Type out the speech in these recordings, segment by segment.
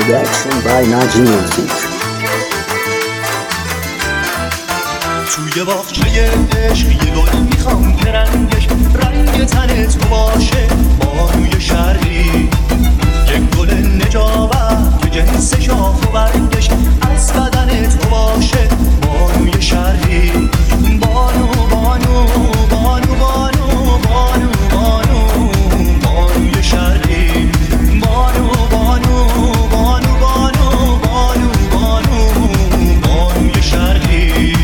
Production by Najee Music. توی باغچه عشق یه گل میخوام که رنگ تن تو باشه بانوی شرقی، یک گل نجابت که جنس شاخ و برگش از بدن تو باشه بانوی شرقی. بانو بانو بانو بانو بانو بانو بانوی شرقی. بانو بانو بانو بانو بانو بانو بانوی شرقی.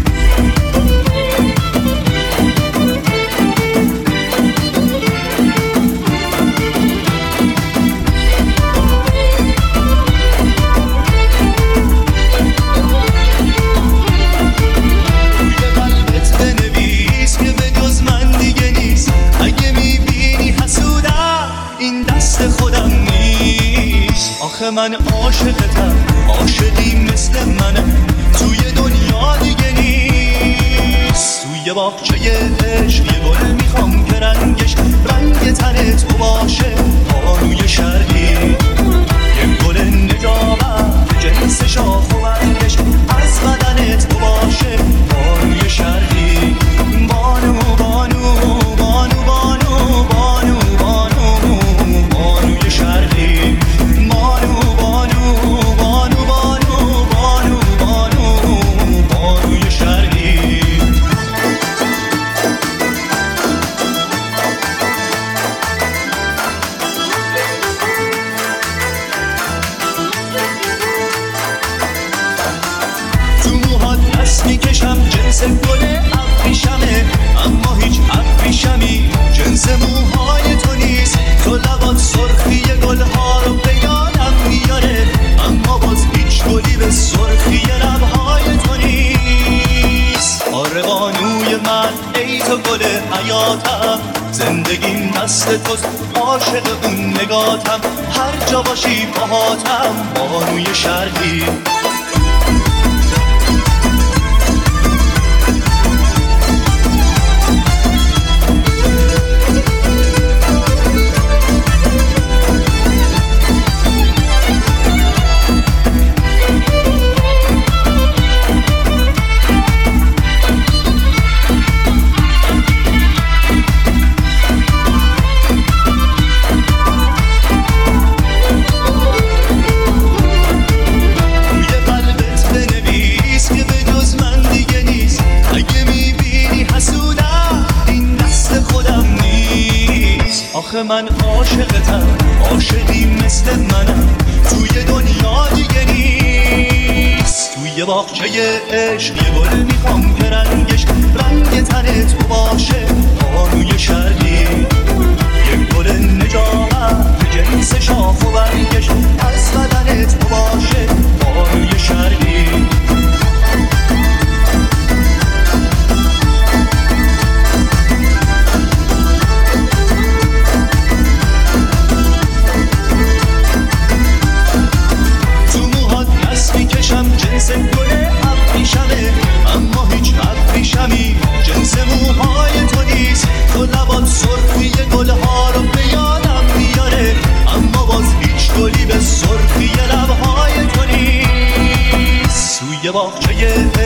خودم نیست آخه من عاشقتم، عاشقی مثل منه توی دنیا دیگه نیست. توی باغچه عشق یه گل میخوام که رنگ تن تو باشه بانوی شرقی، یه گل نجابت که جنس شاخ و برگش از بدن تو باشه بانوی شرقی. بانو بانو بانو بانو بانو بانو بانوی شرقی. بانو بانو بانو بانو بانو بانو بانوی شرقی. تو موهات دست میکشم جنس گل ابریشمه، اما هیچ ابریشمی جنس موهای تو نیست. تو لبات سرخی گلها رو به یادم میاره، اما باز هیچ گلی به سرخی لبهای تو نیست. آره بانوی من ای تو گل حیاتم، زندگیم دست توست عاشق اون نگاتم، هر جا باشی باهاتم بانوی شرقی. آخه من عاشقتم، عاشقی مثل منم توی دنیا دیگه نیست. توی باغچه عشق یه گل میخوام که رنگ تن تو باشه بانوی شرقی، یک گل نجابت که جنس شاخ و برگش از بدن تو باشه بانوی شرقی. جنس گل ابریشمه، اما هیچ ابریشمی جنس موهای تو نیست. تو لبات سرخی گلها رو به یادم میاره، اما باز هیچ گلی به سرخی لبهای تو نیست. توی باغچه